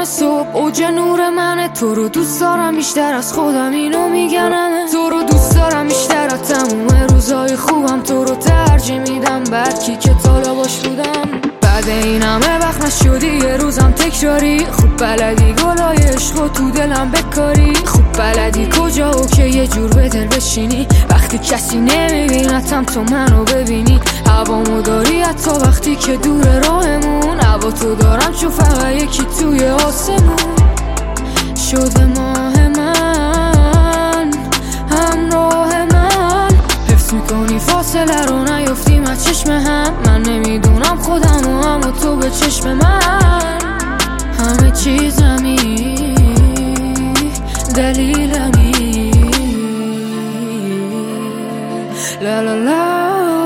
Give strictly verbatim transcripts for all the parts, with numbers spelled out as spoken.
صبح اوج نور منه، تو رو دوست دارم بیشتر از خودم، اینو میگنمه. تو رو دوست دارم بیشتر از تموم روزای خوبم، تو رو ترجیح میدم برکی که تالا باش بودم. بعد این همه وقت نشدی یه روزم تکراری، خوب بلدی گلای عشقو تو دلم بکاری، خوب بلدی کجا و که یه جور به دل بشینی وقتی کسی نمیبینتم تو منو ببینی. هوامو داری حتی وقتی که دور راهمون، هوا تو دارم چون فقط یکی توی آسمون شده ماه من، همراه من. حفظ میکنی فاصله رو نیفتیم از چشم هم، من نمیدونم خودم و هم و تو به چشم من. همه چیزمی دلیلمی لا لا لا.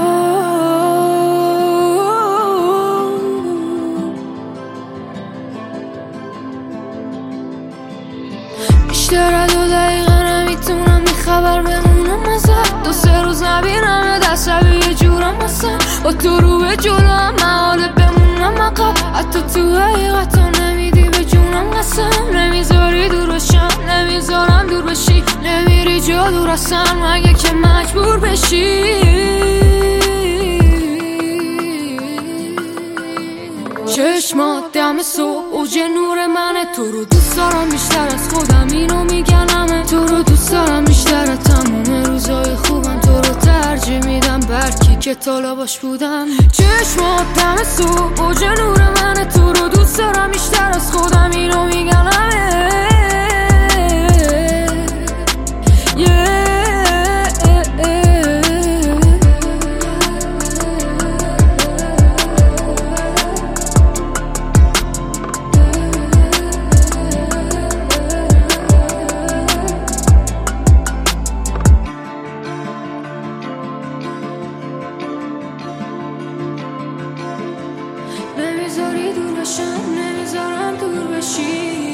بیشتر از دو دقیقه نمیتونم بی خبر بمونم ازت، دو سه روز نبینم دست یه جورم مثلا با تو رو به جلوم محاله بمونم عقب، حتی تو حقیقتا نمیدی به جونم قسم. نمیذاری دور بشم نمیذارم دور بشی، نمیری جا دور اصلا مگه که مجبور بشی. چشمات دم صبح اوج نور منه، تو رو دوست دارم بیشتر از خودم، اینو میگنمه. تو رو دوست دارم بیشتر از تموم روزای خوبم، تو رو ترجیح میدم برکی که تالا باش بودم. چشمات دم صبح اوج نور منه، تو رو دوست دارم بیشتر از خودم، اینو میگنمه. نمیذاری دور بشم نمیذارم دور بشی.